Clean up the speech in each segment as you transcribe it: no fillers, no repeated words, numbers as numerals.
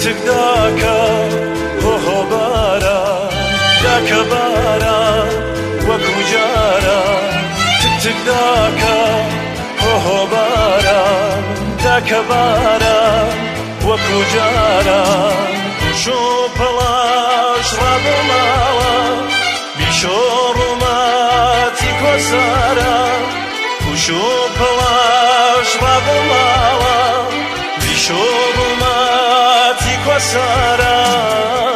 تک داکە هۆ باران داکە باران وەکو جاران تک داکە هۆ باران داکە باران وەکو جاران شۆ پەڵاش ڕادەماوە بیشۆڕووماتی کۆساران شۆ پەڵاش ڕادەماوە بیشۆڕووماتی کۆساران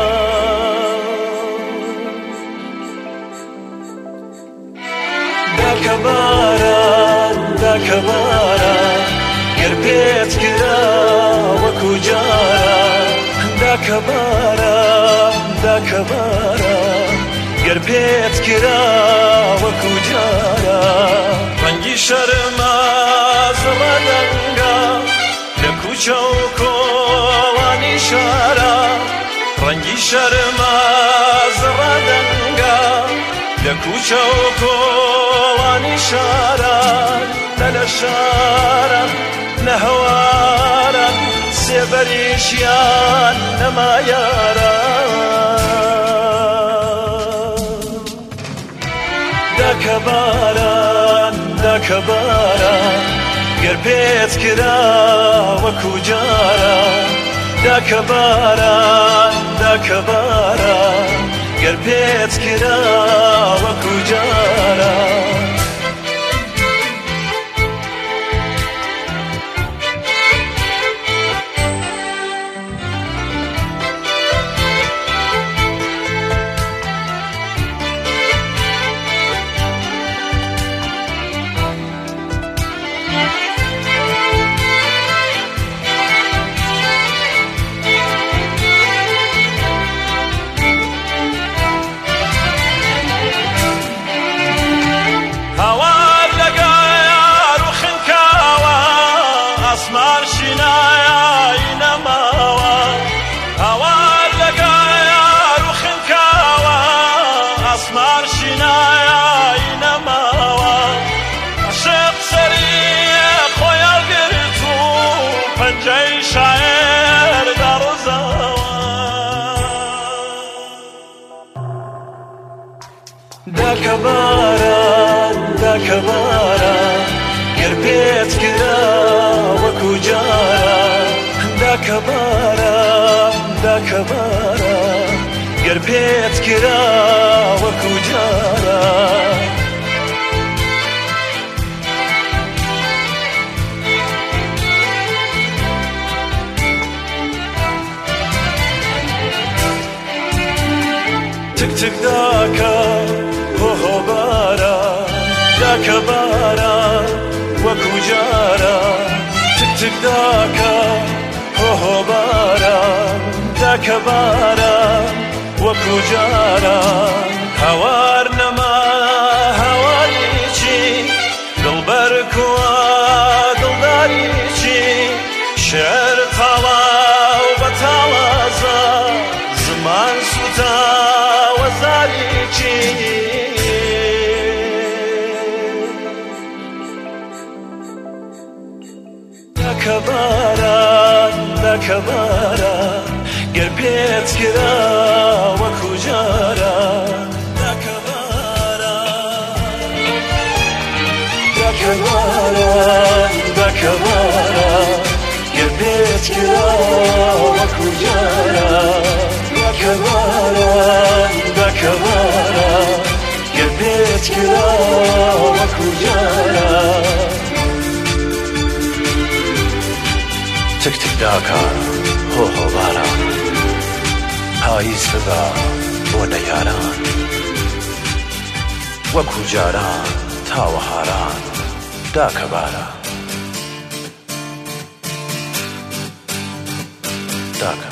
داکە باران داکە باران گەر پێت کرا وەکو جاران داکە باران داکە باران گەر پێت کرا وەکو جاران ڕەنگی شەرماز ڕەدەنگە لە کوچە و کۆڵانی شاران ڕەنگی شەرماز ڕەدەنگە لە کوچە و کۆڵانی شاران لە شاران لە هەواران سێبەریشیان نەما یاران داکە باران داکە باران گەر پێت کرا وەکو جاران داکە باران داکە باران گەر پێت کرا وەکو جاران داکە باران داکە باران گەر پێت کرا وەکو جاران داکە باران داکە باران گەر پێت کرا وەکو جاران تک تک داکە هۆ باران داکە باران وەکو جاران تک تک داکە هۆ باران داکە باران وەکو جاران هەوار نەما هەواری چی دڵبەر کووە دڵداری چی شێر تاڵاو بە تاڵازە زمان سوتا وەزاری چی داکە باران داکە باران گەر پێت کرا وەکو جاران داکە باران داکە باران داکە باران گەر پێت کرا وەکو جاران داکە باران داکە باران گەر پێت کرا وەکو جاران تک تک داکە هۆ باران پاییز ببە بۆ نەیاران وەکو جاران تاوە هاران داکە باران داکە